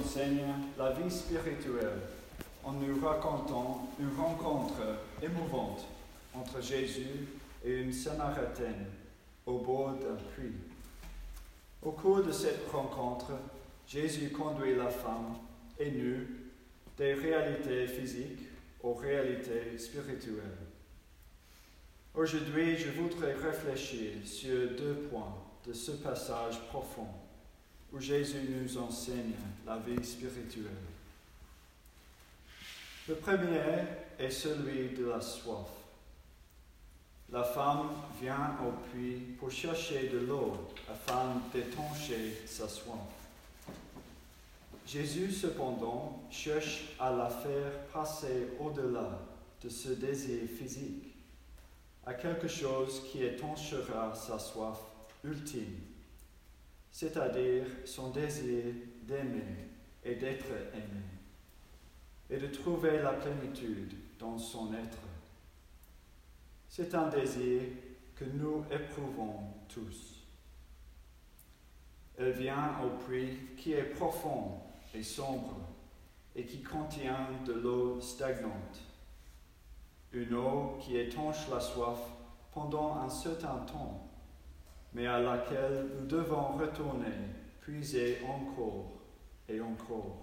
enseigne la vie spirituelle en nous racontant une rencontre émouvante entre Jésus et une Samaritaine au bord d'un puits. Au cours de cette rencontre, Jésus conduit la femme et nous des réalités physiques aux réalités spirituelles. Aujourd'hui, je voudrais réfléchir sur 2 points de ce passage profond où Jésus nous enseigne la vie spirituelle. Le premier est celui de la soif. La femme vient au puits pour chercher de l'eau afin d'étancher sa soif. Jésus, cependant, cherche à la faire passer au-delà de ce désir physique, à quelque chose qui étanchera sa soif ultime, c'est-à-dire son désir d'aimer et d'être aimé, et de trouver la plénitude dans son être. C'est un désir que nous éprouvons tous. Elle vient au puits qui est profond et sombre et qui contient de l'eau stagnante, une eau qui étanche la soif pendant un certain temps, mais à laquelle nous devons retourner, puiser encore et encore.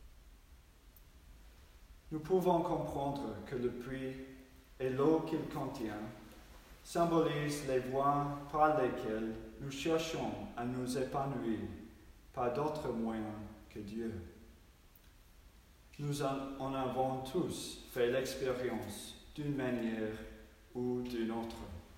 Nous pouvons comprendre que le puits et l'eau qu'il contient symbolisent les voies par lesquelles nous cherchons à nous épanouir par d'autres moyens que Dieu. Nous en avons tous fait l'expérience d'une manière ou d'une autre.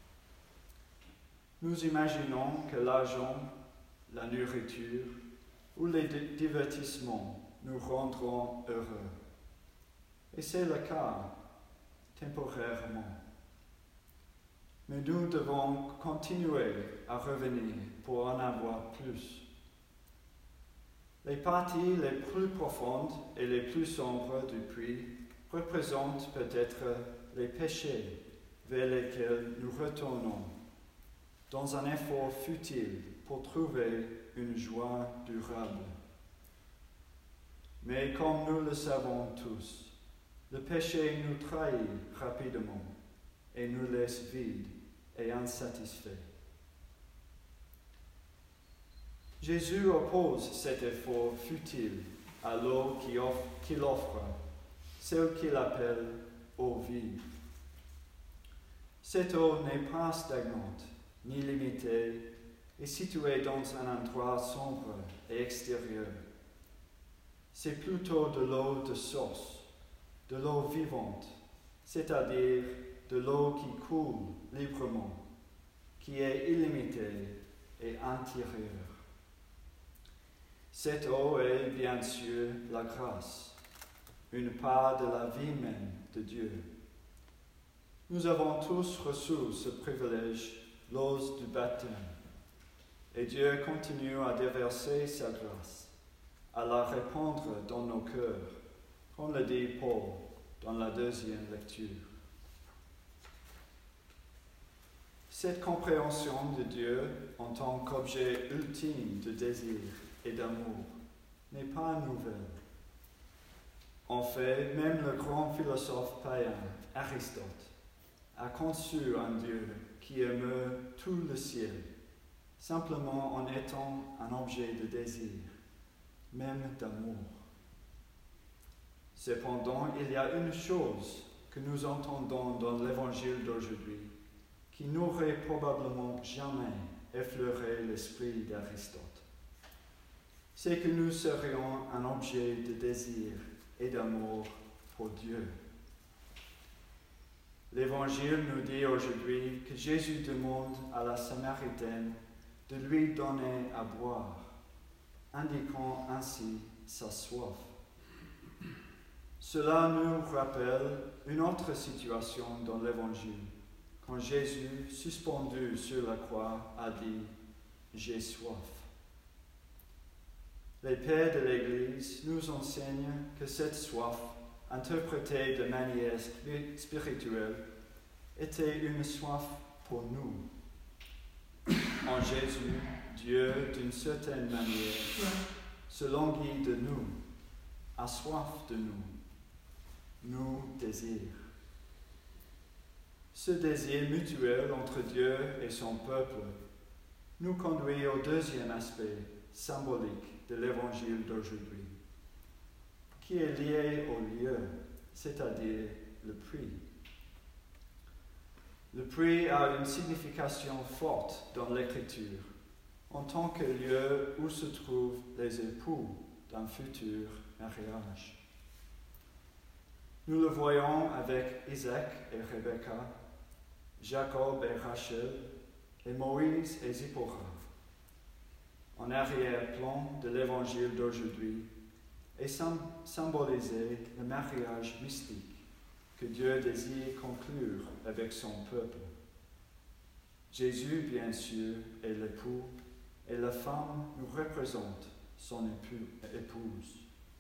Nous imaginons que l'argent, la nourriture ou les divertissements nous rendront heureux. Et c'est le cas, temporairement. Mais nous devons continuer à revenir pour en avoir plus. Les parties les plus profondes et les plus sombres du puits représentent peut-être les péchés vers lesquels nous retournons, dans un effort futile pour trouver une joie durable. Mais comme nous le savons tous, le péché nous trahit rapidement et nous laisse vides et insatisfaits. Jésus oppose cet effort futile à l'eau qu'il offre, celle qu'il appelle eau vive. Cette eau n'est pas stagnante, ni limitée, et située dans un endroit sombre et extérieur. C'est plutôt de l'eau de source, de l'eau vivante, c'est-à-dire de l'eau qui coule librement, qui est illimitée et intérieure. Cette eau est bien sûr la grâce, une part de la vie même de Dieu. Nous avons tous reçu ce privilège lors du baptême, et Dieu continue à déverser sa grâce, à la répandre dans nos cœurs, comme le dit Paul dans la 2e lecture. Cette compréhension de Dieu en tant qu'objet ultime de désir et d'amour n'est pas nouvelle. En fait, même le grand philosophe païen Aristote a conçu un Dieu qui aime tout le ciel, simplement en étant un objet de désir, même d'amour. Cependant, il y a une chose que nous entendons dans l'évangile d'aujourd'hui qui n'aurait probablement jamais effleuré l'esprit d'Aristote. C'est que nous serions un objet de désir et d'amour pour Dieu. L'Évangile nous dit aujourd'hui que Jésus demande à la Samaritaine de lui donner à boire, indiquant ainsi sa soif. Cela nous rappelle une autre situation dans l'Évangile, quand Jésus, suspendu sur la croix, a dit « J'ai soif ». Les pères de l'Église nous enseignent que cette soif, interprétée de manière spirituelle, était une soif pour nous. En Jésus, Dieu, d'une certaine manière, se languit de nous a soif de nous, nous désire. Ce désir mutuel entre Dieu et son peuple nous conduit au deuxième aspect symbolique de l'évangile d'aujourd'hui, qui est lié au lieu, c'est-à-dire le puits. Le puits a une signification forte dans l'Écriture, en tant que lieu où se trouvent les époux d'un futur mariage. Nous le voyons avec Isaac et Rebecca, Jacob et Rachel, et Moïse et Zipporah. En arrière-plan de l'évangile d'aujourd'hui est symbolisé le mariage mystique que Dieu désire conclure avec son peuple. Jésus, bien sûr, est l'époux, et la femme nous représente son épouse.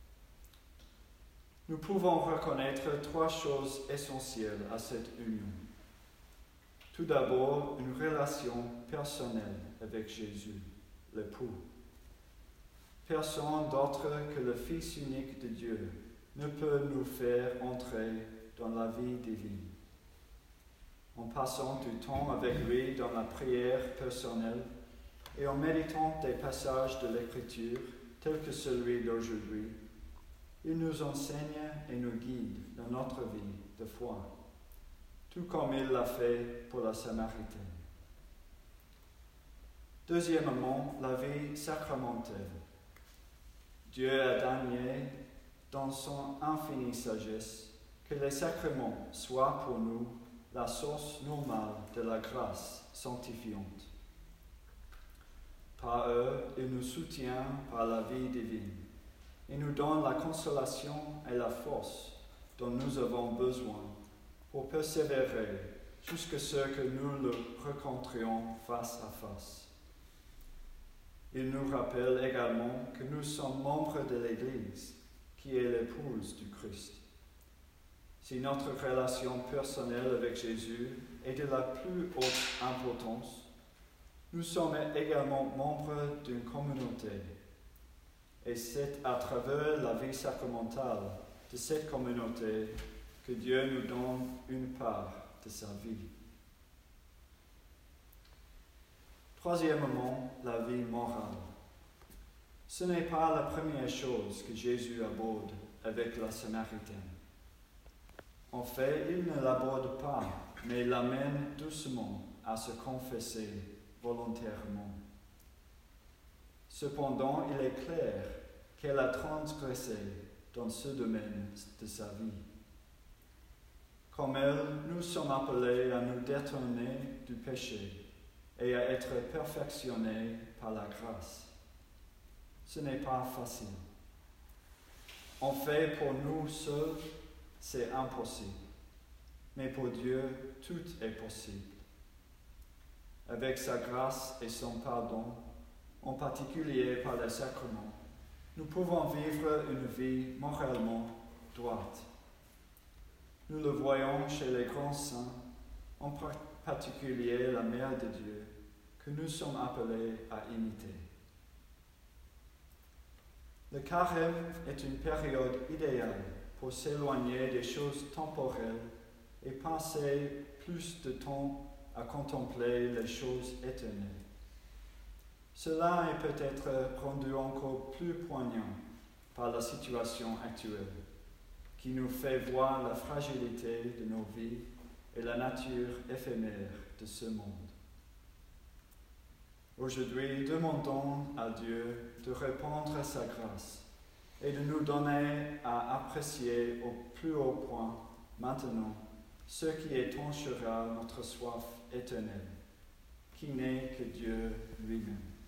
Nous pouvons reconnaître trois choses essentielles à cette union. Tout d'abord, une relation personnelle avec Jésus, l'époux. Personne d'autre que le Fils unique de Dieu ne peut nous faire entrer dans la vie divine. En passant du temps avec lui dans la prière personnelle et en méditant des passages de l'Écriture tels que celui d'aujourd'hui, il nous enseigne et nous guide dans notre vie de foi, tout comme il l'a fait pour la Samaritaine. Deuxièmement, la vie sacramentelle. Dieu a daigné, dans son infinie sagesse, que les sacrements soient pour nous la source normale de la grâce sanctifiante. Par eux, il nous soutient par la vie divine et nous donne la consolation et la force dont nous avons besoin pour persévérer jusqu'à ce que nous le rencontrions face à face. Il nous rappelle également que nous sommes membres de l'Église, qui est l'épouse du Christ. Si notre relation personnelle avec Jésus est de la plus haute importance, nous sommes également membres d'une communauté. Et c'est à travers la vie sacramentale de cette communauté que Dieu nous donne une part de sa vie. Troisièmement, la vie morale. Ce n'est pas la première chose que Jésus aborde avec la Samaritaine. En fait, il ne l'aborde pas, mais l'amène doucement à se confesser volontairement. Cependant, il est clair qu'elle a transgressé dans ce domaine de sa vie. Comme elle, nous sommes appelés à nous détourner du péché et à être perfectionnés par la grâce. Ce n'est pas facile. En fait, pour nous seuls, c'est impossible. Mais pour Dieu, tout est possible. Avec sa grâce et son pardon, en particulier par les sacrements, nous pouvons vivre une vie moralement droite. Nous le voyons chez les grands saints, en particulier la Mère de Dieu, que nous sommes appelés à imiter. Le carême est une période idéale pour s'éloigner des choses temporelles et passer plus de temps à contempler les choses éternelles. Cela est peut-être rendu encore plus poignant par la situation actuelle, qui nous fait voir la fragilité de nos vies et la nature éphémère de ce monde. Aujourd'hui, demandons à Dieu de répandre sa grâce et de nous donner à apprécier au plus haut point, maintenant, ce qui étanchera notre soif éternelle, qui n'est que Dieu lui-même.